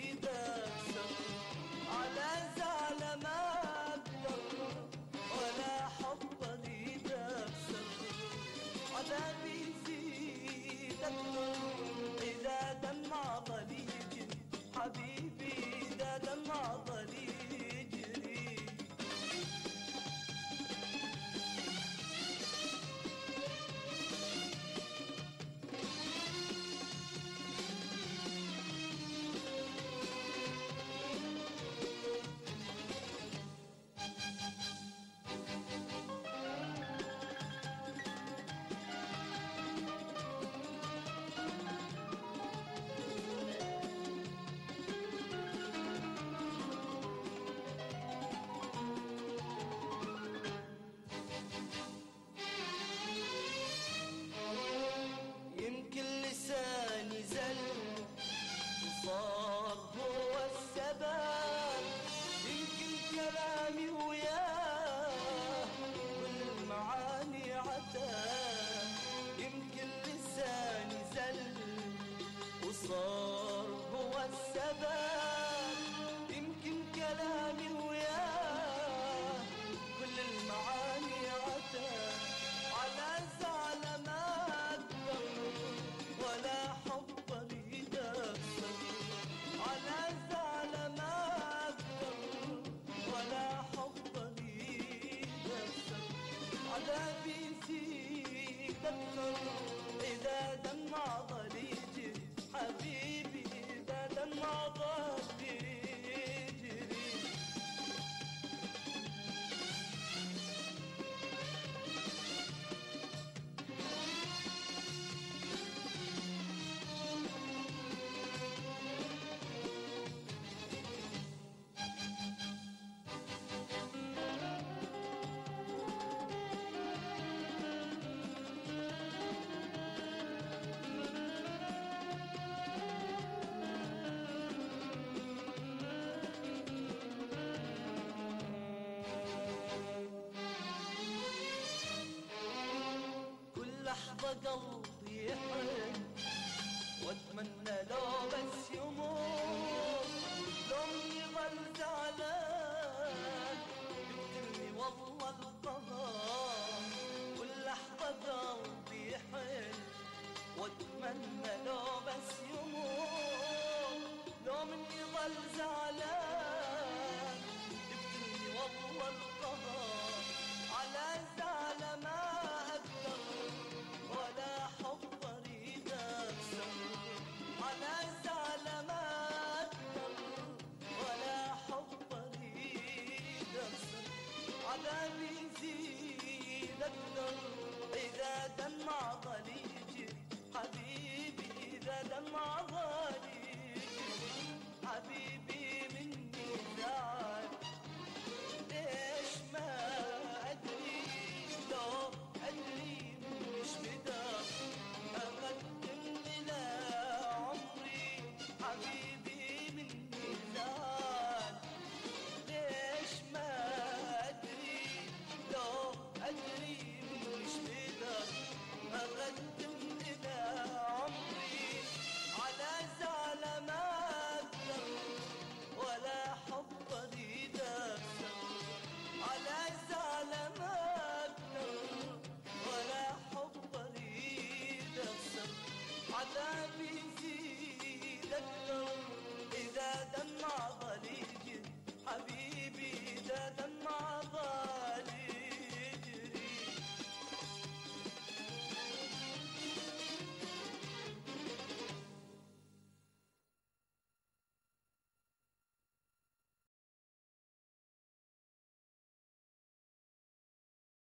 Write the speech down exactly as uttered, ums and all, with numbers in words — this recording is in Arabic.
إذا أكثر على زعل ما أقدر ولا حب إذا أكثر عذابي يزيد أكثر إذا دمع ضليج حبيبي إذا دمع ضليج لساني زل وصار هو السبب يمكن كلامي وياه والمعاني عتاب يمكن لساني زل وصار هو السبب يمكن كلامي وياه كل المعاني عتاب على زعل ما أقدر ولا حب أريد أكثر على زعل ما أقدر ولا حب أريد أكثر عذابي يزيد أكثر إذا دمع ضليجي حبيبي إذا دمع ضليجي لحظة قلبي يحن واتمنى لو بس يموت لو يظل زعلان يقتلني والله القهر كل لحظة قلبي يحن واتمنى لو بس يموت لو من يظل زعلان يقتلني والله القهر على زعل ما أقدر ولا حب أريد أكثر على زعل ما أقدر ولا حب أريد أكثر عذابي يزيد أكثر إذا دمع ضليجي حبيبي إذا دمع ضليجي حبيبي